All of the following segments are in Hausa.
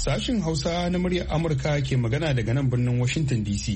Sashin Hausa na muryar Amurka ke magana daga nan birnin Washington DC.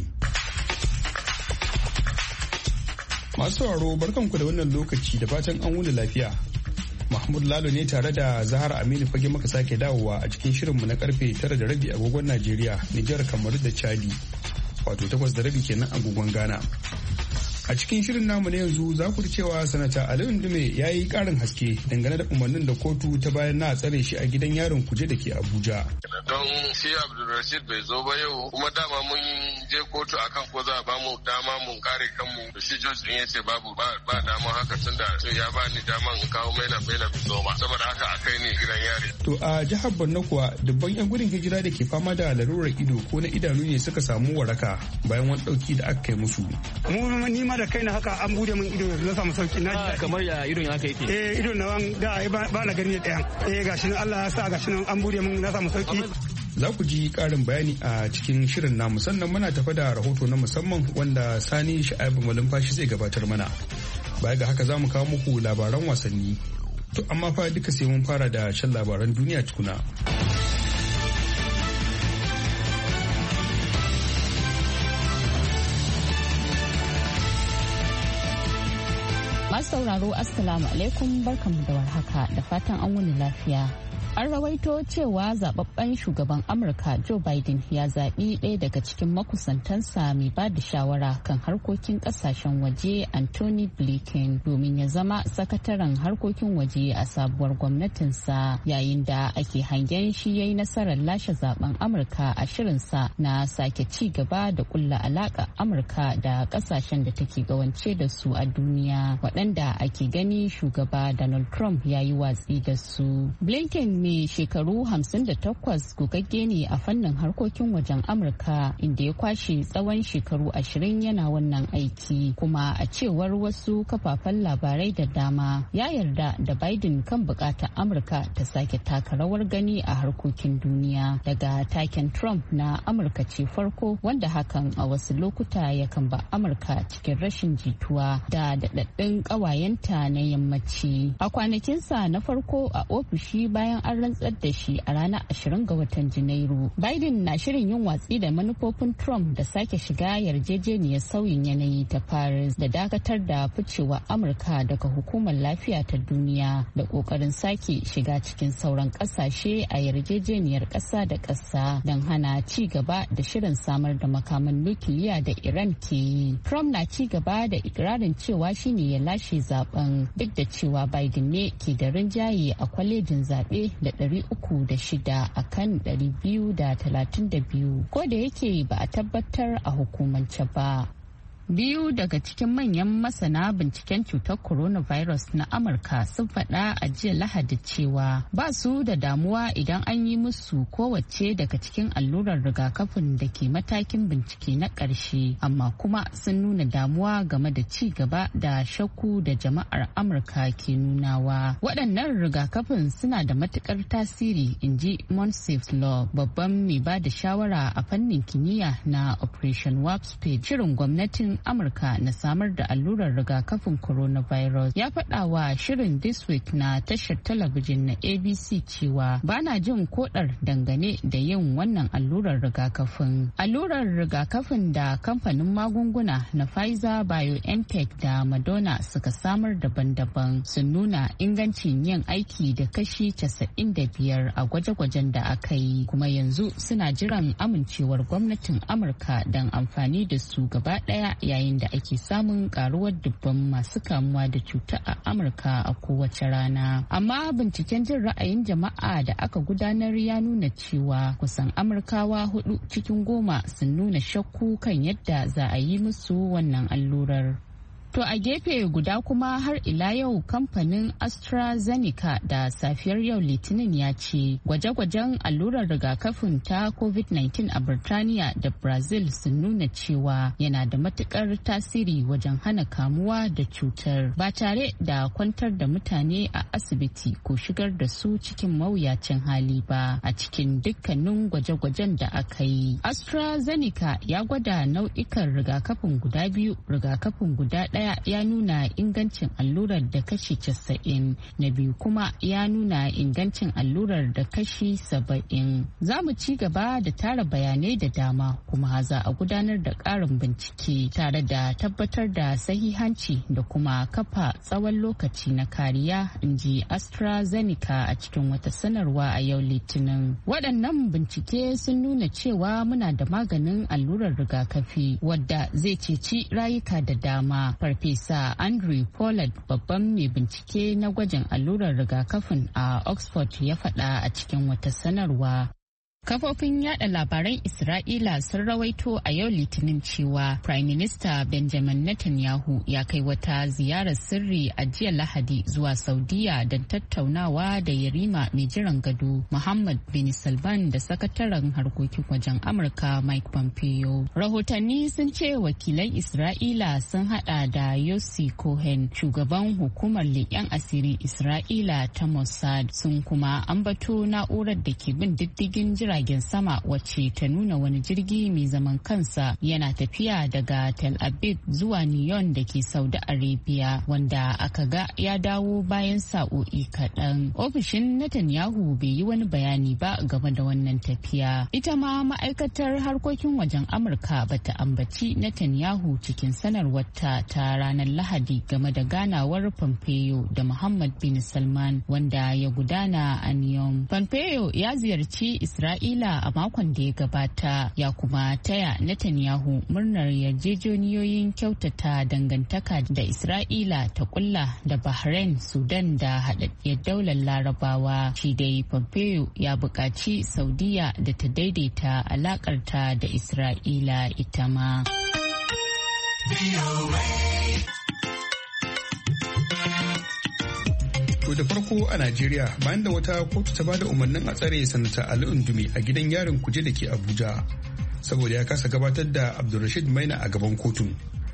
Masu sauraro barkanku da wannan lokaci da fatan an wuni lafiya. Mahmud Lalo ne tare da Zahar Aminu Fage muka sake dawowa a cikin shirinmu na karfe 9:30 agogon Najeriya, Nijar, Kamaru da Chadi. Wato 8:30 kenan agogon Ghana. A cikin shirin namu na yanzu za ku ji cewa sanata Ali Ndume ya yi karin haske dangane da umarnin da kotu ta bayan na tsare shi a gidan yaron Kuje da ke Abuja. Don shi Abdulrashid bai zo ba yau kuma dama mun je kotu akan ko za a ba mu dama mun kare kanmu da shi George din yace babu ba dama haka tunda ya ba ni dama in kawo maina bai zo ba saboda haka a kai ni gidan yari. To a jihar Borno kuwa dubban yan gudun hijira da ke fama da larurar ido ko na idanu ne suka samu waraka bayan wani dauki da aka kai musu. Da kaina haka an bude min ido na samu sauki na kamar ya idon haka yake idon na da ba na gani ɗayan gashi nan Allah ya sa gashi nan an bude min na samu sauki. Za ku ji ƙarin bayani a cikin shirin namu sannan muna tafa da rahoto na musamman wanda Sani Sha'ibu Malumfashi zai gabatar mana. Baya ga haka za mu kawo muku labaran wasanni. To amma fa duka sai mun fara da shan labaran duniya tukuna. Masu sauraro Assalamu alaikum barkanmu da warhaka da fatan an wuni lafiya. An rawaito cewa zababben shugaban Amurka Joe Biden ya zaɓi ɗaya daga cikin makusantansa mai ba da shawara kan harkokin ƙasashen waje Anthony Blinken domin ya zama sakataren harkokin waje a sabuwar gwamnatinsa yayin da ake hangen shi ya yi nasarar lashe zaben Amurka a shirinsa na sake ci gaba da kulla alaƙa Amurka da ƙasashen da take gawance da su a duniya waɗanda ake gani shugaba Donald Trump ya yi watsi da su. Blinken mai shekaru 58 gogagge ne a fannin harkokin wajen Amurka inda ya kwashe tsawon shekaru 20 yana wannan aiki kuma a cewar wasu kafafen labarai da dama ya yarda da Biden kan bukatar Amurka ta sake taka rawar gani a harkokin duniya daga taken Trump na Amurka ce farko wanda hakan a wasu lokuta yakan ba Amurka cikin rashin jituwa da daɗaɗɗun ƙawayenta na yammaci. A kwanakinsa na farko a ofishi bayan an rantsar da shi a ranar 20 ga watan Janairu. Biden na shirin yin watsi da manufofin Trump da sake shiga yarjejeniyar sauyin yanayi ta Paris da dakatar da ficewa Amurka daga hukumar lafiya ta duniya da kokarin sake shiga cikin sauran kasashe a yarjejeniyar ƙasa da ƙasa don hana ci gaba da shirin samar da makaman nukiliya da Iran ke yi. Trump na ci gaba da ikirarin cewa shine ya lashe zaben duk da cewa Biden ne ke da rinjaye a kwalejin zaɓe da 306 a kan 232 ko da yake ba a tabbatar a hukumance ba. Biyu daga cikin manyan masana binciken cutar coronavirus na Amurka sun faɗa a jiya Lahadi cewa ba su da damuwa idan an yi musu kowace daga cikin allurar rigakafin da ke matakin bincike na ƙarshe, amma kuma sun nuna damuwa game da ci gaba da shakku da jama'ar Amurka ke nunawa. Waɗannan rigakafin suna da matuƙar tasiri, in ji Monsif Law, babban mai ba da shawara a fannin kimiyya na Operation Warp Speed, shirin gwamnatin Amurka na samar da allurar rigakafin coronavirus. Ya faɗa wa shirin This Week na tashar talabijin na ABC cewa bana jin kodar dangane da yin wannan allurar rigakafin. Allurar rigakafin da kamfanin magunguna na Pfizer, BioNTech da Moderna suka samar daban-daban sun nuna ingancin yin aiki da kashi 95 a gwaje-gwajen da aka yi, kuma yanzu suna jiran amincewar gwamnatin Amurka don amfani da su gaba ɗaya yayin da ake samun karuwar dubban masu kamuwa da cuta a Amurka a kowace rana. Amma binciken jin ra'ayin jama'a da aka gudanar ya nuna cewa kusan Amurkawa 4 cikin 10 sun nuna shakku kan yadda za a yi musu wannan allurar. To a gefe guda kuma har ila yau kamfanin AstraZeneca da safiyar yau Litinin ya ce gwaje-gwajen allurar rigakafin ta COVID-19 a Birtaniya da Brazil sun nuna cewa yana da matukar tasiri wajen hana kamuwa da cutar ba tare da kwantar da mutane a asibiti ko shigar da su cikin mawuyacin hali ba a cikin dukkanin gwaje-gwajen da aka yi. AstraZeneca ya gwada nau'ikan rigakafin guda biyu, rigakafin guda ɗaya ɗaya ya nuna ingancin allurar da kashi 90, na biyu kuma ya nuna ingancin allurar da kashi 70. Za mu ci gaba da tara bayanai da dama kuma za a gudanar da ƙarin bincike tare da tabbatar da sahihanci da kuma kafa tsawon lokaci na kariya, in ji AstraZeneca a cikin wata sanarwa a yau Litinin. Waɗannan bincike sun nuna cewa muna da maganin allurar rigakafi wadda zai ceci rayuka da dama. Farfesa Andrew Pollard, babban mai bincike na gwajin allurar rigakafin a Oxford, ya faɗa a cikin wata sanarwa. Kafofin yada labaran Isra'ila sun rawaito a yau Litinin cewa Prime Minister Benjamin Netanyahu ya kai wata ziyarar sirri a jiya Lahadi zuwa Saudiya don tattaunawa da yarima mai jiran gado Muhammad bin Salman da sakataren harkokin wajen Amurka Mike Pompeo. Rahotanni sun ce wakilan Isra'ila sun hada da Yossi Cohen, shugaban hukumar leƙen asirin Isra'ila ta Mossad, sun kuma ambato na'urar da ke bin diddigin jiragen sama wacce ta nuna wani jirgi mai zaman kansa yana tafiya daga Tel Aviv zuwa Nyon da ke Saudi Arabia, wanda aka ga ya dawo bayan sa'o'i kaɗan. Ofishin Netanyahu bai yi wani bayani ba game da wannan tafiya. Ita ma ma'aikatar harkokin wajen Amurka bata ambaci Netanyahu cikin sanarwarta ta ranar Lahadi game da ganawar Pompeo da Muhammad bin Salman wanda ya gudana a Nyon. Pompeo ya ziyarci Isra'ila a makon da ya gabata, ya kuma taya Netanyahu murnar yarjejeniyoyin kyautata dangantaka da Isra'ila ta kulla da Bahrain, Sudan da haɗaɗɗiyar daular Larabawa. Shi dai Pompeo ya buƙaci Saudiya da ta daidaita alaƙarta da Isra'ila ita ma. To da farko a Najeriya, bayan da wata kotu ta bada umarnin a tsare sanata Ali Undumi a gidan yarin Kuje da ke Abuja saboda ya kasa gabatar da Abdulrashid Maina a gaban kotun.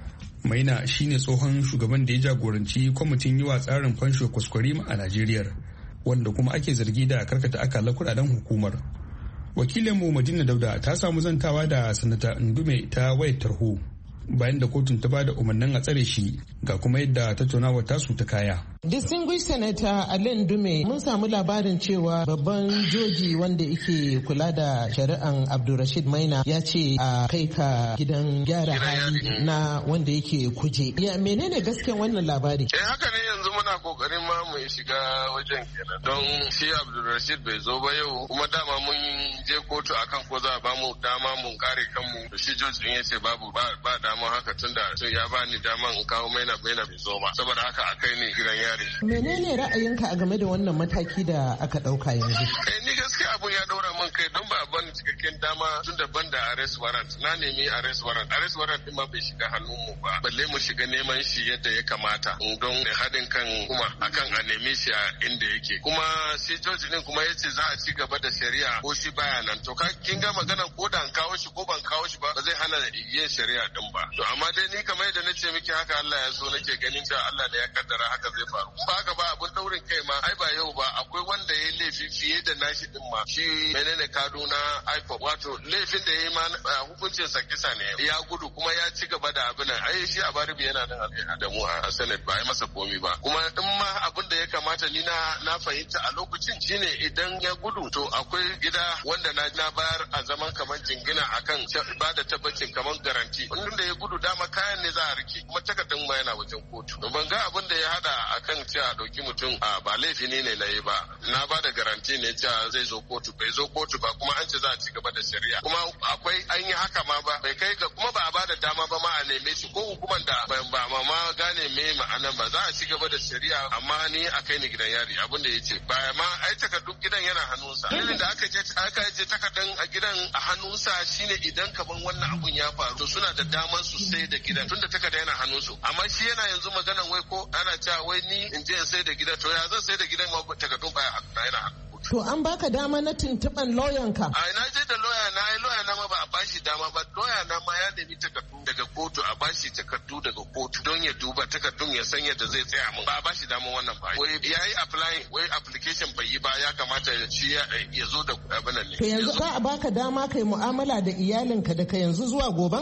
Maina shine tsohon shugaban da ya jagoranci kwamitin yi wa tsarin fansho kwaskwarima a Najeriya, wanda kuma ake zargi da karkata akalar kudaden hukumar. Wakilinmu Madina Dauda ta samu zantawa da sanata Undume ta wayar tarho bayan da kotun ta bada umarnin a tsare shi, ga kuma yadda tattaunawar tasu ta kaya. Distinguished Senator Alain Dume, mun samu labarin cewa babban joji wanda yake kula da shari'an Abdulrashid Maina ya ce a kai ka gidan gyara hali na wanda yake Kuje. Ya menene gaskiyan wannan labari? Haka ne, yanzu muna kokarin ma mu shiga wajen kenan. Don shi Abdulrashid bai zo ba yau, kuma dama mun je kotu akan ko za a ba mu dama mun kare kanmu. Shi joji din ya ce ba dama haka tunda ya bani dama in kawo Maina bai zo ba. Saboda haka akai ne gidan yari. Menene ra'ayinka a game da wannan mataki da aka dauka yanzu? Ni gaskiya abun ya daura min kai don ba a bani cikakken dama tun daban da arrest warrant. Na nemi arrest warrant. Arrest warrant din ma bai shiga hannun mu ba. Balle mu shiga neman shi yadda ya kamata. Don haɗin kan kuma akan a neme shi a inda yake. Kuma shi George din kuma yace za a ci gaba da shari'a ko shi baya nan. To kin ga magana ko da an kawo shi ko ban kawo shi ba zai hana yin shari'a din ba. To amma dai ni kamar yadda nace miki haka Allah ya so nake ganin da Allah da ya kaddara haka zai faru. Ba haka ba abun daurin kai ma ai ba yau ba, akwai wanda ya laifi fiye da nashi din ma. Shi menene Kaduna IPOB, wato laifin da ya yi ma hukuncin sa kisa ne, ya gudu kuma ya ci gaba da abin nan. Ai shi a Baribi yana nan da mu a Senate ba ai masa komi ba. Kuma in ma abin da ya kamata ni na fahimta a lokacin shine idan ya gudu to akwai gida wanda na bayar a zaman kamar jingina akan ba da tabbacin kamar garanti. Wanda da ya gudu dama kayan ne za a rike, kuma takardar ma yana wajen kotu. Ban ga abin da ya hada akan cewa dauki mutum ba laifi ne na yi ba. Na ba da garanti ne cewa zai zo kotu, bai zo kotu ba, kuma an ce za a ci gaba da shari'a. Kuma akwai an yi haka ma ba bai kai ga kuma ba a ba da dama ba ma a neme shi ko hukumar da ba ma gane me ma'anan ba. Za a ci gaba da shari'a amma ni a kai ni gidan yari abin da ya ce. Ba ma ai takardun gidan yana hannunsa. Dalilin da aka je takardun a gidan a hannunsa shine idan kaman wannan abun ya faru to suna da daman su sai da gidan tunda takarda yana hannunsu. Amma shi yana yanzu maganan wai ko ana cewa wai ni in je in sai da gidan, to ya zan sai da gidan ma takardun baya yana hannu. To an baka dama na tuntuɓan lauyanka? A na je da lauya na ma ba a bashi dama ba. Lauya na ma ya nemi takardu daga kotu, a bashi takardu daga kotu don ya duba takardun ya san yadda zai tsaya mun. Ba a bashi dama wannan ba. Wai ya yi applying, wai application bai yi ba, ya kamata shi ya zo da abin nan ne. To yanzu za a baka dama kai mu'amala da iyalinka daga yanzu zuwa goben? A'a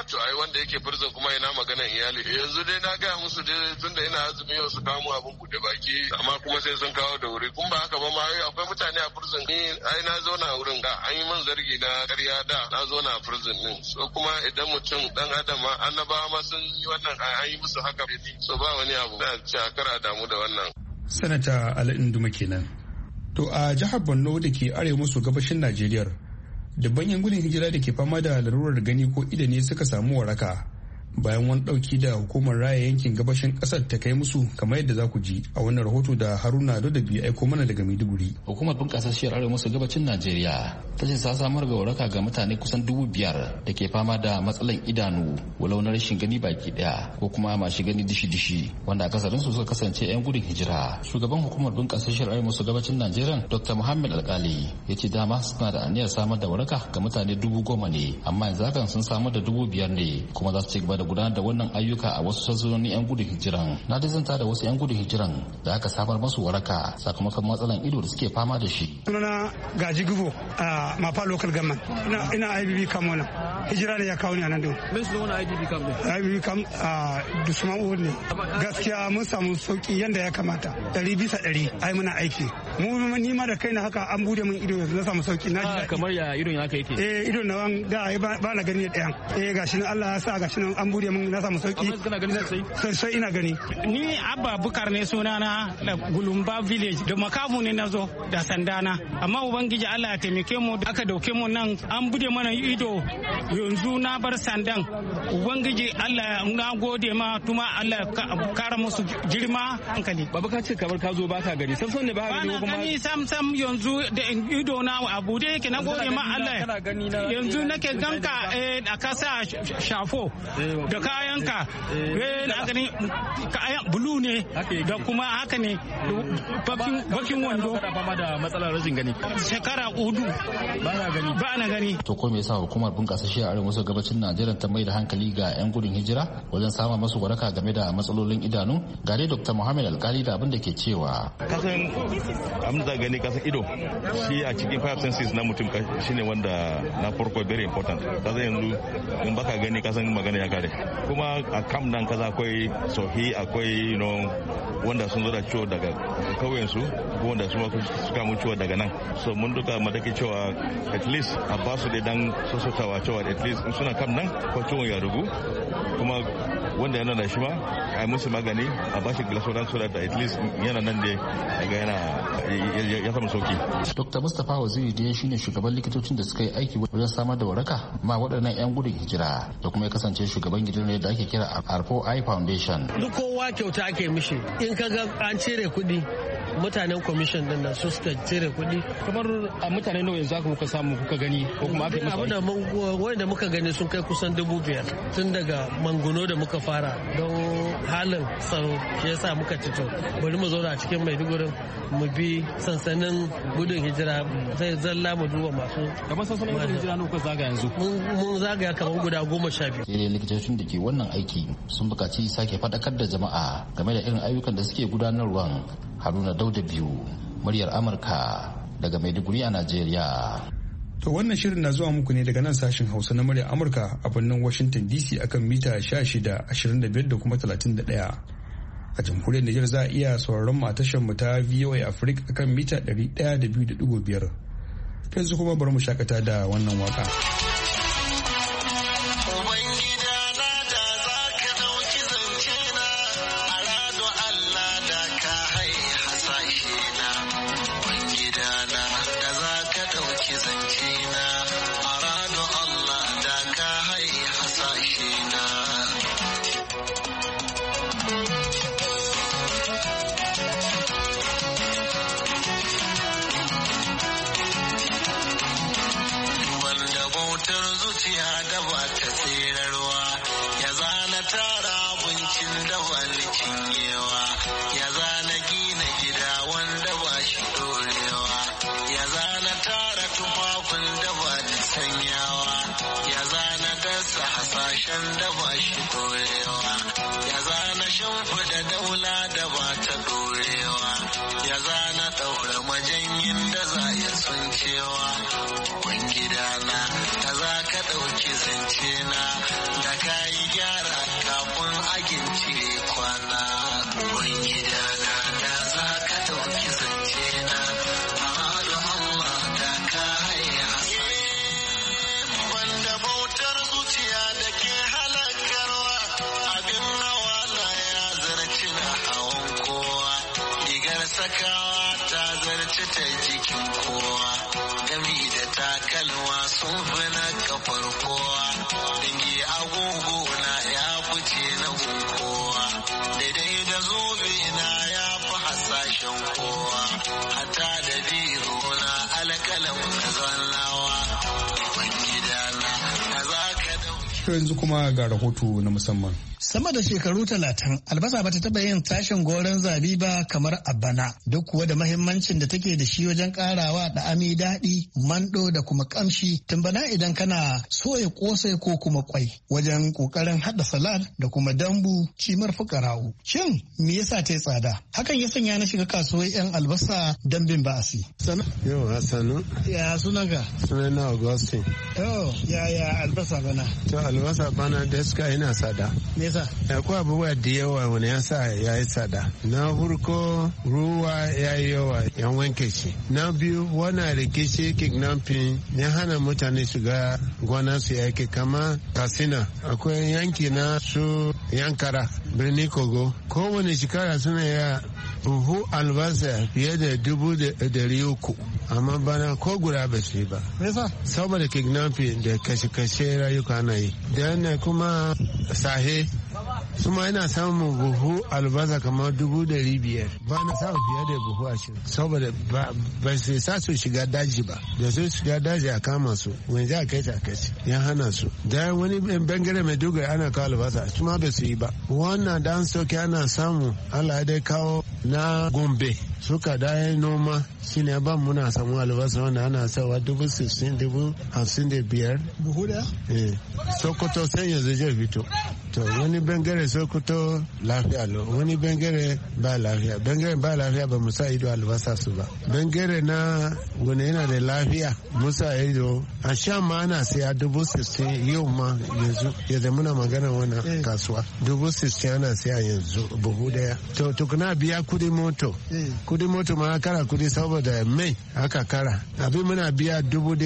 to ai wanda yake prison kuma ina maganan iyali. Yanzu dai na gaya musu dai tunda ina azumi yau su kawo abin buɗe baki amma kuma sai sun kawo da wuri. Kun ba haka ba ma akwai mutane a prison ni ai na zo na wurin da an yi min zargi na ƙarya da na zo na prison din. So kuma idan mutum dan adam ma annabawa ma sun yi wannan an yi musu haka so ba wani abu da ce a kara damu da wannan. Sanata Ali Nduma kenan. To a jihar Borno da ke arewa maso gabashin Najeriya dubban yan gudun hijira da ke fama da larurar gani ko ido ne suka samu waraka bayan wani dauki da hukumar raya yankin gabashin kasar ta kai musu kamar yadda za ku ji a wannan rahoto da Haruna Dodabi aiko mana daga Maiduguri. Hukumar bunƙasa shiyar arewa maso gabacin Najeriya ta ce ta samar da waraka ga mutane kusan 5,000 da ke fama da matsalan idanu walau na rashin gani baki daya ko kuma mashi gani dishi-dishi wanda akasarin su suka kasance 'yan gudun hijira. Shugaban hukumar bunƙasa shiyar arewa maso gabacin Najeriya Dr. Muhammad Alkali ya ce dama suna da aniyar samar da waraka ga mutane 10,000 ne amma yanzu hakan sun samar da 5,000 ne kuma za su ci gaba da gudanar da wannan ayyuka a wasu sassanoni 'yan gudun hijiran. Na dizanta da wasu 'yan gudun hijiran da aka samar masu waraka sakamakon matsalan ido da suke fama da shi. Sunana Gaji Gubo a Mafa Local Government. Ina IBB Kamona. Hijira ne ya kawo ni a nan din. Me su wani IBB Kam ne? IBB Kam a Dusman Uhud ne. Gaskiya mun samu sauki yanda ya kamata. 100% ai muna aiki. Mu ni ma da kaina haka an bude min ido yanzu na samu sauki. Na ji kamar ya idon haka yake. Idon na da ba na gani ɗayan. Gashi nan Allah ya sa gashi nan an bude min na samu sauki. Kana gani sai ina gani. Ni Abba Bukar ne sunana da Gulumba Village da makamu ne na zo da sandana amma ubangiji Allah ya taimake mu da aka dauke mu nan an bude mana ido yanzu na bar sandan ubangiji Allah na gode ma tuma Allah kara musu girma hankali. Baba ka ce kamar ka zo baka gani sam ne ba gani kuma gani sam yanzu da ido na abu da yake na gode ma Allah yanzu nake ganka a kasa shafo da kayanka na gani kayan bulu ne da kuma haka ne bakin wando fama da matsalar rashin gani shekara 4 ba na gani. To ko me yasa hukumar bunƙasa shi a arewa maso gabacin Najeriya ta mai da hankali ga 'yan gudun hijira wajen sama masu waraka game da matsalolin idanu? Ga dai Dr. Muhammad Alkali da abin da ke cewa kasan abin da gani kasan ido shi a cikin 5 senses na mutum shine wanda na farko very important. Kasan yanzu in baka gani kasan magana ya kare kuma a kam nan kaza akwai sohi akwai wanda sun zo da ciwo daga kauyensu ko wanda su suka mu ciwo daga nan so mun duka mataki cewa at least a ba su da dan sosotawa cewa at least suna kam nan ko ciwon ya rugu kuma wanda yana da shi ma a musu magani a ba shi glasodan so da at least yana nan da daga yana ya samu sauki. Dr. Mustapha Waziri dai shine shugaban likitocin da suka yi aiki wajen samar da waraka ma waɗannan 'yan gudun hijira da kuma ya kasance shugaban gidan da ake kira Arpo Eye Foundation. Duk kowa kyauta ake mishi in ka ga an cire kuɗi mutanen commission din nan su suka cire kuɗi. Kamar a mutane nawa yanzu aka muka samu kuka gani ko kuma aka musu wanda muka gani sun kai kusan 5,000 tun daga Manguno da muka fara don halin tsaro shi yasa muka cito bari mu zauna a cikin Maiduguri mu bi sansanin gudun hijira zai zalla mu duba masu kamar sansanin gudun hijira ne kuka zaga yanzu mun zagaya kamar guda 12. Sai likitocin da ke wannan aiki sun buƙaci sake faɗakar da jama'a game da irin ayyukan da suke gudanarwa. Haruna Dauda biyu muryar Amurka daga Maiduguri a Najeriya. To wannan shirin na zuwa muku ne daga nan sashen Hausa na muryar Amurka a birnin Washington DC akan mita 16, 25 da kuma 31. A jamhuriyar Nijar za a iya sauraron mu a tashar mu ta VOA Africa akan mita 102.5. Yanzu kuma bari mu shakata da wannan waka. zance na da kayi gyara kafin agin cire kwana uban gidana da za ka ɗauki zance na ma'adu Allah da ka haya banda bautar zuciya da ke halakarwa abin hawa na ya zarci na hawan kowa rigar sakawa ta zarci ta jikin kowa gami da takalma sun fi na kafar kowa dangi agogo na ya fice na kowa daidai da zobe na ya fi hasashen kowa hata da biro na alƙalam na zannawa gidana na za ka dauki. Yanzu kuma ga rahoto na musamman. Sama da shekaru 30 albasa bata taba yin tashin goron zabi ba kamar a bana duk kuwa da mahimmancin da take da shi wajen karawa da ami daɗi mando da kuma kamshi tun bana idan kana soya kosai ko kuma kwai wajen kokarin hada salad da kuma dambu cimar fukara'u. Shin me yasa ta yi tsada? Hakan ya sanya na shiga kasuwar 'yan albasa dambin ba'asi. Sana? Yau Hassanu. Ya sunanka? Sunana Augustine. Ya albasa bana? To albasa bana da suka yana tsada. Akwai abubuwa da yawa wani ya sa ya yi tsada. Na farko ruwa ya yi yawa yan wanke shi. Na biyu wana rikici kidnapping ya hana mutane shiga gona su yake kama Katsina. Akwai yanki na su Yankara birni Kogo. Kowane shekara suna ya buhu albasa fiye da 300,000 amma bana ko guda ba su yi ba. Saboda kidnapping da kashe-kashe rayuka na yi. Da kuma sahe suma yana samun buhu albasa kamar 500,000 ba na samun fiye da buhu 20 saboda ba su sa su shiga daji ba da su shiga daji a kama su wani za a kai ta kai ya hana su da wani bangare mai dogara ana kawo albasa suma ba su yi ba wannan dan soke ana samu Allah dai kawo na Gombe suka daya noma shine ban muna samu albasa wanda ana sawa 60,000 55,000 buhu da Sokoto sai yanzu zai fito to wani bangare Sokoto lafiya lo wani bangare ba lafiya ba mu sa ido albasa su ba bangare na wani yana da lafiya musa ido a sha ma ana siya 60,000 yau ma yanzu muna magana wannan kasuwa 60,000 ana siya yanzu buhu daya to tukuna biya kudi moto ma kara kudi saboda mai aka kara abin muna biya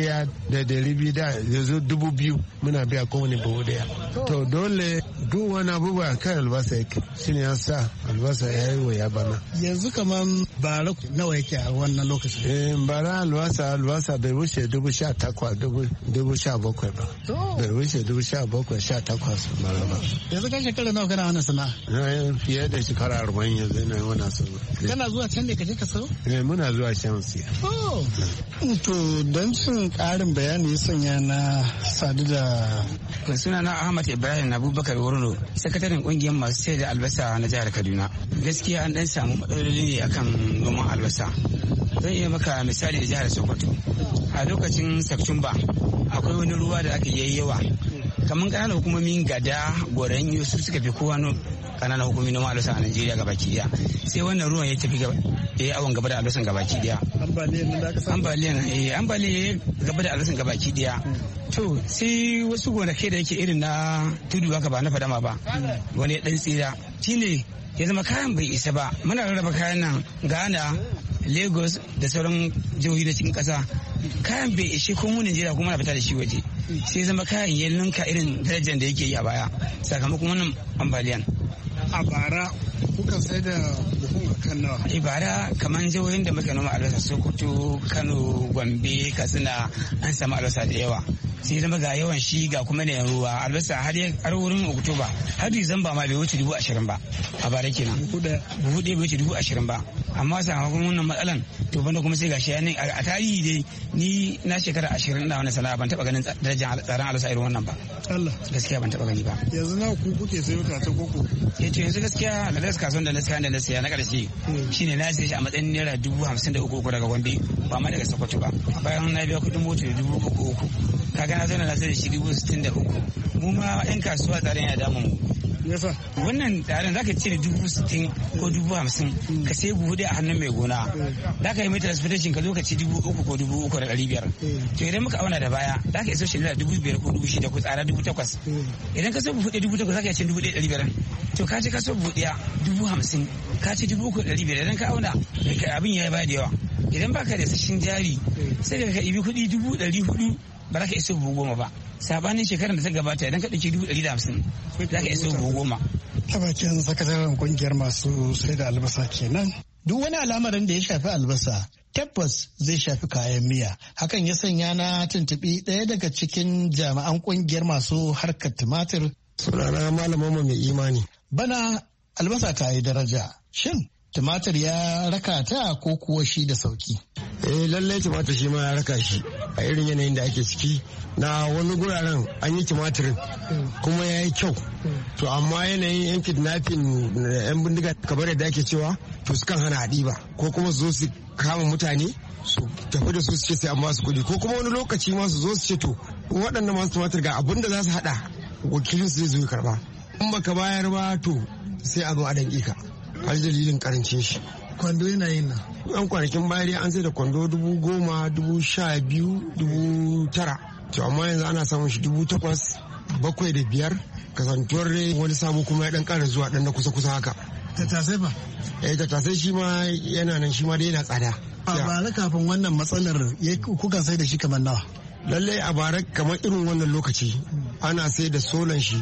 1,200 da yanzu 2,000 muna biya kowane buhu daya to dole duk wani abubuwa kan albasa yake shine ya sa albasa ya yi waya bana yanzu kaman bara nawa yake a wannan lokacin bara albasa bai wuce 18,000 17,000 ba bai wuce 17,000 bara ba yanzu kan shekara nawa kana wannan sana'a na fiye da shekara 40 yanzu ina wannan sana'a kana zuwa can ne ka je ka sau muna zuwa can siya to don cin karin bayani ya sanya na sadu da sunana Ahmad Ibrahim Abubakar Wurno sakataren kungiyar masu sayar da albasa na jihar Kaduna gaskiya an dan samu matsaloli ne akan noman albasa zan iya maka misali da jihar Sokoto a lokacin Satumba akwai wani ruwa da aka yi yawa kamar ƙananan hukumomin Gada Goranyo su suka fi kowa ƙananan hukumomin noman albasa a Najeriya gabaki daya sai wannan ruwan ya tafi awon gaba da albasan gabaki daya ambaliyan ya gaba da albasan gabaki daya to sai wasu gonakai da yake irin na tudu haka ba na fadama ba wani dan tsira shine ya zama kayan bai isa ba muna rarraba kayan nan Ghana Lagos da sauran jihohi da cikin kasa kayan bai ishe ko mu Najeriya kuma na fita da shi waje sai zama kayan ya ninka irin darajar da yake yi a baya sakamakon wannan ambaliyan a bara kuka sai da buhun akan nawa? Bara kamar jihohin da muka noma albasa Sokoto, Kano, Gombe, Katsina an samu albasa da yawa. Sai zama ga yawan shi ga kuma da ruwa albasa har wurin Oktoba har Disamba ma bai wuce 20,000 ba a bara kenan. Buhu ɗaya bai wuce 20,000 ba. Amma sakamakon wannan matsalan to banda kuma sai gashi a tarihi dai ni na shekara 20 ina wannan sana'a ban taɓa ganin darajar tsaron albasa irin wannan ba. Allah. Gaskiya ban taɓa gani ba. Yanzu nawa ku kuke sayo ta koko? To yanzu gaskiya lalas kasuwan da na siya na karshe shine na siya shi a matsayin naira 53,000 daga Gombe ba ma daga Sokoto ba bayan na biya kudin mota 3,300 kaga na zauna na sai da shi 63,000 mu ma yan kasuwa tsarin ya damu mu yasa wannan tsarin zaka cire 60,000 ko 50,000 ka sai buhu a hannun mai gona zaka yi mai transportation ka zo ka ci 3,000 ko 3,500 to idan muka auna da baya zaka iso shi da 5,000 ko 6,000 ko tsara 8,000 idan ka so buhu 8,000 zaka ci 1,500 to ka ce ka so buhu 50,000 ka ci 3,500 idan ka auna abin ya ba da yawa idan baka da sashin jari sai ka ibi kuɗi 400 ba za ka iso buhu 10 ba sabanin shekarar da ta gabata idan ka ɗauki 150 za ka iso buhu 10. Ta bakin sakataren kungiyar masu sai da albasa kenan. Duk wani al'amarin da ya shafi albasa tabbas zai shafi kayan miya. Hakan ya sanya na tuntuɓi ɗaya daga cikin jami'an kungiyar masu harkar tumatir. Sunana Malam mai imani. Bana albasa ta yi daraja. Shin tumatir ya raka ta ko kuwa shi da sauki? Lallai tumatir shi ma ya raka shi a irin yanayin da ake ciki na wani guraren an yi tumatirin kuma ya yi kyau. To amma yanayin yan kidnapping yan bindiga kamar yadda ake cewa to su kan hana haɗiba ko kuma su zo su kama mutane su tafi da su ce sai an ba su kuɗi ko kuma wani lokaci ma su zo su ce to waɗannan masu tumatir ga abin da za su haɗa wakilin su zai zo ya karɓa. In baka bayar ba to sai a zo a danƙe ka. Har dalilin karancin shi. Kwando yana yin nan. Yan kwanakin baya an sai da kwando 10,000, 12,000, 9,000. To amma yanzu ana samun shi 8,000, 7,500. Kasantuwar wani samu kuma ya dan kara zuwa dan na kusa haka. Tattasai ba? Tattasai shi ma yana nan shi ma dai yana tsada. A bara kafin wannan matsalar kukan sai da shi kamar nawa? Lallai a bara kamar irin wannan lokaci ana sai da solan shi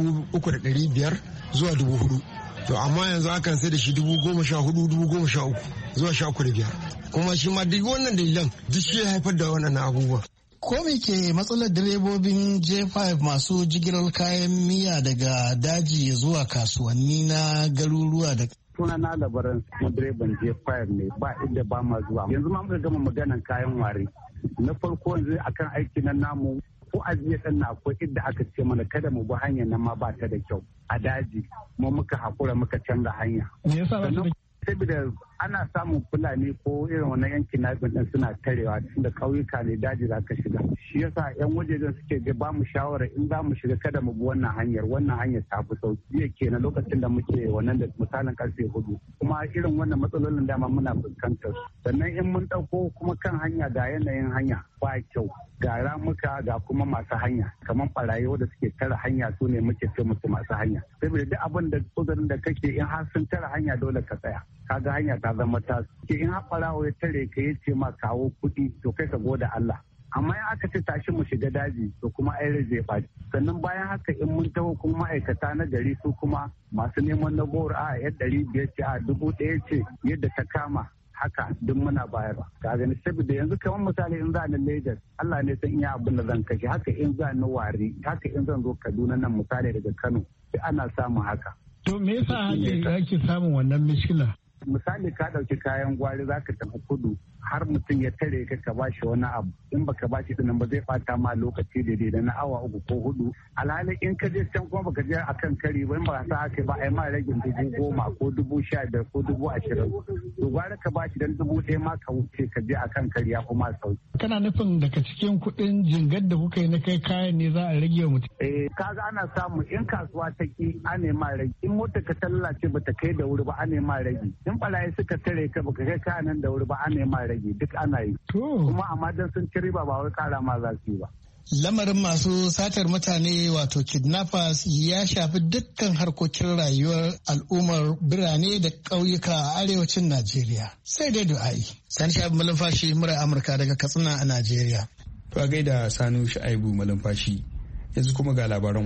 3,500 zuwa 4,000. To amma yanzu akan sai da shi 14,000, 13,000 zuwa 15,000. Kuma shi ma duk wannan dalilan duk shi ya haifar da wannan abubuwa. Ko me ke matsalar direbobin J5 masu jigilar kayan miya daga daji zuwa kasuwanni na garuruwa da suna na labaran direban J5 ne ba inda ba ma zuwa. Yanzu ma muka gama maganan kayan ware. Na farko yanzu akan aiki na namu ko a jiya ɗan na akwai inda aka ce mana kada mu bi hanyar nan ma ba ta da kyau a daji kuma muka haƙura muka canza hanya. Me yasa ba saboda ana samun fulani ko irin wannan yankin nafin din suna tarewa tunda ƙauyuka ne daji za ka shiga shi yasa yan wajejen suke ga ba mu shawara in za mu shiga kada mu bi wannan hanyar ta fi sauki jiya kenan lokacin da muke wannan da misalin karfe 4 kuma irin wannan matsalolin dama muna fuskantar sannan in mun ɗauko kuma kan hanya ga yanayin hanya ba kyau ga ramuka ga kuma masu hanya kamar barayi wanda suke tara hanya su ne muke ce musu masu hanya saboda duk abin da kudurin da kake in har sun tara hanya dole ka tsaya kaga hanya ta zama ta ke in har barawo ya tare ka ya ce ma kawo kuɗi to kai ka goda Allah amma in aka ce tashi mu shiga daji to kuma ai rai zai faɗi sannan bayan haka in mun taho kuma ma'aikata na gari su kuma masu neman na goro a 500 ce a 1,000 ce yadda ta kama haka duk muna bayarwa ka gani saboda yanzu kamar misali in za ni Lagos Allah ne san iya abin da zan kashe haka in za ni Wari haka in zan zo Kaduna nan misali daga Kano sai ana samun haka to me yasa ake samun wannan mishkila misali ka ɗauki kayan gwari za ka tafi kudu har mutum ya tare ka ka bashi wani abu in baka bashi dinan ba zai bata ma lokaci daidai da na awa 3 ko 4 alhali in ka je can kuma baka je akan kari ba in ba sa aka ba ai ma ragin 10,000 ko 15,000 ko 20,000 to gwara ka bashi dan 1,000 ma ka wuce ka je akan kari ya kuma sauki kana nufin daga cikin kuɗin jingar da kuka yi na kai kayan ne za a rage mutum kaga ana samu in kasuwa ta ki an nema rage in mota ka tallace bata kai da wuri ba an nema rage in barayi suka tare ka baka kai kayan nan da wuri ba an nema rage duk ana yi kuma amma dan sun ci riba ba wai kara ma za su yi ba lamarin masu satar mutane wato kidnappers ya shafi dukkan harkokin rayuwar al'ummar birane da ƙauyuka a arewacin Najeriya sai dai du'ai sani shabi malumfashi murar Amurka daga Katsina a Najeriya to a gaida Sanu Shu'aibu malumfashi yanzu kuma ga labaran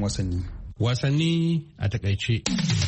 wasanni a takaice.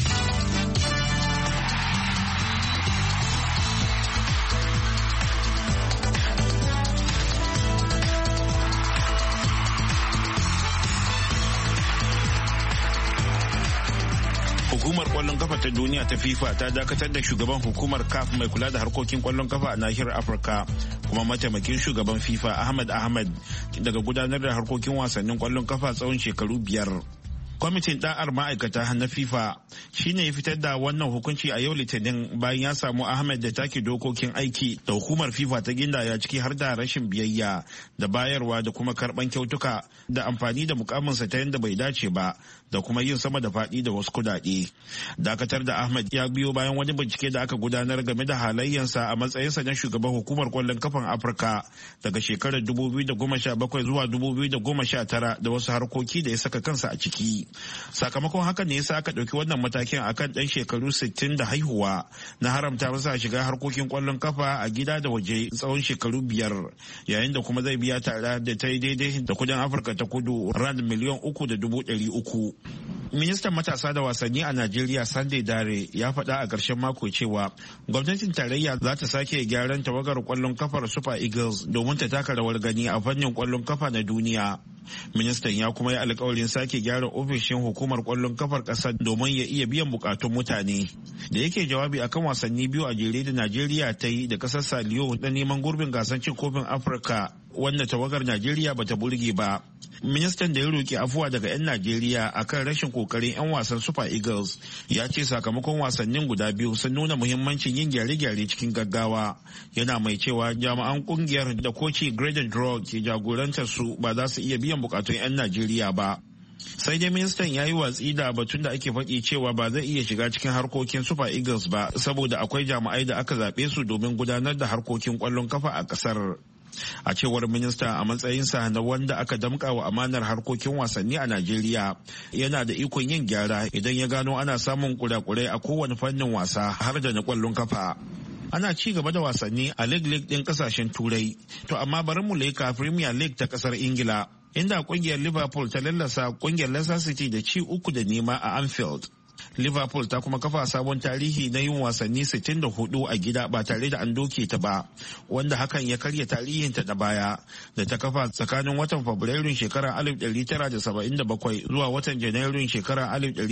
Hukumar kwallon kafa ta duniya ta FIFA ta dakatar da shugaban hukumar CAF mai kula da harkokin kwallon kafa a nahiyar Afirka kuma mataimakin shugaban FIFA Ahmad daga gudanar da harkokin wasannin kwallon kafa tsawon shekaru 5. Kwamitin da'ar ma'aikata na FIFA shine ya fitar da wannan hukunci a yau Litinin bayan ya samu Ahmed da take dokokin aiki da hukumar FIFA ta gindaya ciki har da rashin biyayya da bayarwa da kuma karban kyautuka da amfani da mukaminsa ta yadda bai dace ba da kuma yin sama da faɗi da wasu kudade. Dakatar da Ahmed ya biyo bayan wani bincike da aka gudanar game da halayyansa a matsayinsa na shugaban hukumar kwallon kafan Afirka daga shekarar 2017 zuwa 2019 da wasu harkoki da ya saka kansa a ciki. Sakamakon haka ne yasa aka ɗauki wannan matakin akan ɗan shekaru 60 da haihuwa na haramta masa shiga harkokin kwallon kafa a gida da waje tsawon shekaru 5 yayin da kuma zai biya tare da ta yi daidai da kudin Afirka ta kudu rand 300,300. Ministan matasa da wasanni a Najeriya Sunday Dare ya faɗa a ƙarshen mako cewa gwamnatin tarayya za ta sake gyaran tawagar kwallon kafar Super Eagles domin ta taka rawar gani a fannin kwallon kafa na duniya. Ministan ya kuma yi alkawarin sake gyara ofishin hukumar kwallon kafar ƙasar domin ya iya biyan bukatun mutane. Da yake jawabi akan wasanni biyu a jere da Najeriya ta yi da ƙasar Saliyo na neman gurbin gasar cin kofin Afirka wanda tawagar Najeriya bata burge ba. Ministan da ya roki afuwa daga 'yan Najeriya akan rashin kokarin 'yan wasan Super Eagles ya ce sakamakon wasannin guda biyu sun nuna muhimmancin yin gyare-gyare cikin gaggawa. Yana mai cewa jami'an kungiyar da koci Graydon Draw ke jagorantar su ba za su iya biyan bukatun 'yan Najeriya ba. Sai dai ministan ya yi watsi da batun da ake faɗi cewa ba zai iya shiga cikin harkokin Super Eagles ba saboda akwai jami'ai da aka zaɓe su domin gudanar da harkokin ƙwallon kafa a ƙasar. A cewar minista a matsayinsa na wanda aka damƙa wa amanar harkokin wasanni a Najeriya yana da ikon yin gyara idan ya gano ana samun kurakurai a kowane fannin wasa har da na ƙwallon kafa. Ana ci gaba da wasanni a League ɗin ƙasashen Turai, to amma bari mu leka Premier League ta ƙasar Ingila, inda ƙungiyar Liverpool ta lallasa ƙungiyar Leicester City da ci 3-0 a Anfield. Liverpool ta kuma kafa sabon tarihi na yin wasanni 64 a gida ba tare da an doke ta ba, wanda hakan ya karya tarihinta da baya da ta kafa tsakanin watan Fabrairun shekarar 1977 zuwa watan Janairun shekarar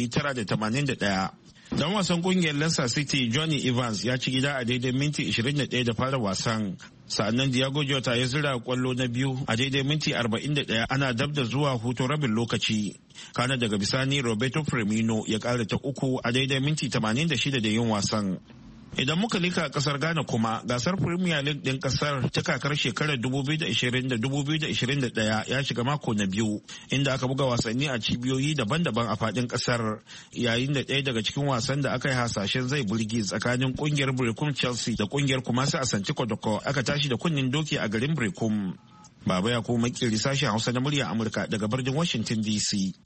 1981. Dan wasan kungiyar Leicester City Johnny Evans ya ci gida a daidai minti 21 da fara wasan. Sa'annan Diego Jota ya zira kwallo na biyu a daidai minti 41 ana dab da zuwa hutu rabin lokaci. Kana daga bisani Roberto Firmino ya kara ta uku a daidai minti 86 da yin wasan. Idan muka lika kasar Ghana kuma gasar Premier League din kasar ta kakar shekarar 2020 da 2021 ya shiga mako na biyu inda aka buga wasanni a cibiyoyi daban-daban a fadin kasar yayin da ɗaya daga cikin wasan da aka yi hasashen zai burge tsakanin kungiyar Brecum Chelsea da kungiyar Kumasi Asante Kotoko aka tashi da kunnin doki a garin Brecum. Baba ya kuma makiri sashen Hausa na murya Amurka daga birnin Washington DC.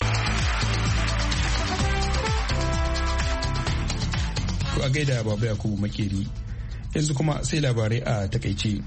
To a gaida Baba Yakubu Makeri. Yanzu kuma sai labarai a takaice.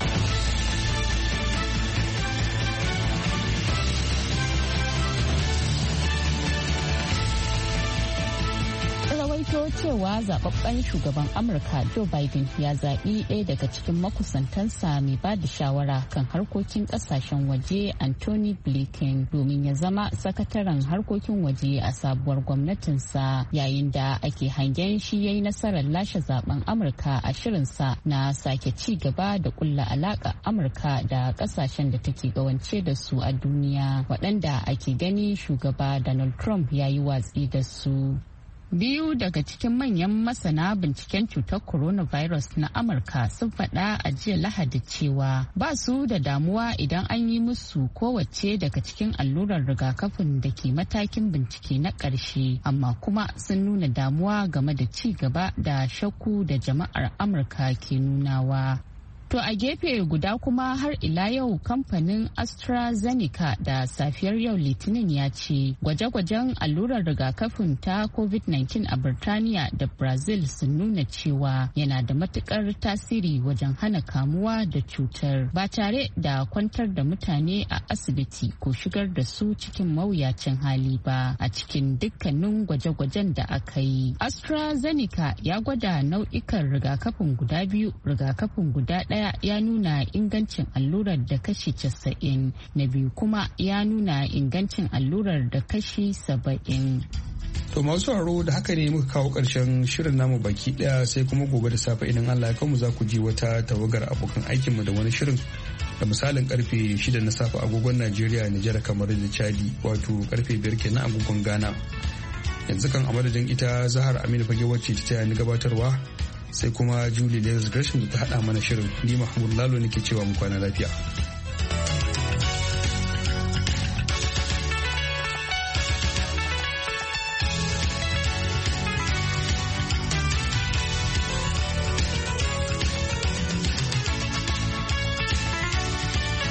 cewa zababben shugaban Amurka Joe Biden ya zaɓi ɗaya daga cikin makusantansa mai ba da shawara kan harkokin ƙasashen waje Anthony Blinken domin ya zama sakataren harkokin waje a sabuwar gwamnatinsa yayin da ake hangen shi ya yi nasarar lashe zaben Amurka a shirinsa na sake ci gaba da kulla alaƙa Amurka da ƙasashen da take gawance da su a duniya waɗanda ake gani shugaba Donald Trump ya yi watsi da su. Biyu daga cikin manyan masana binciken cutar coronavirus na Amurka sun faɗa a jiya Lahadi cewa ba su da damuwa idan an yi musu kowace daga cikin allurar rigakafin da ke matakin bincike na ƙarshe, amma kuma sun nuna damuwa game da ci gaba da shakku da jama'ar Amurka ke nunawa. To a gefe guda kuma har ila yau kamfanin AstraZeneca da safiyar yau Litinin ya ce gwaje-gwajen allurar rigakafin ta COVID-19 a Birtaniya da Brazil sun nuna cewa yana da matukar tasiri wajen hana kamuwa da cutar ba tare da kwantar da mutane a asibiti ko shigar da su cikin mawuyacin hali ba a cikin dukkanin gwaje-gwajen da aka yi. AstraZeneca ya gwada nau'ikan rigakafin guda biyu, rigakafin guda ɗaya ya nuna ingancin allurar da kashi 90 na biyu kuma ya nuna ingancin allurar da kashi 70. To masu sauraro da haka ne muka kawo ƙarshen shirin namu baki ɗaya sai kuma gobe da safe idan Allah ya kamu za ku ji wata tawagar abokan aikinmu da wani shirin da misalin karfe 6 na safe agogon Najeriya, Nijar, kamar da Chadi, wato karfe 5 kenan agogon Ghana. Yanzu kan a madadin ita Zahar Aminu Fage wacce ta taya ni gabatarwa, sai kuma Julie Lewis Gresham da ta hada mana shirin. Ni Mahmud Lalo nake cewa mu kwana lafiya.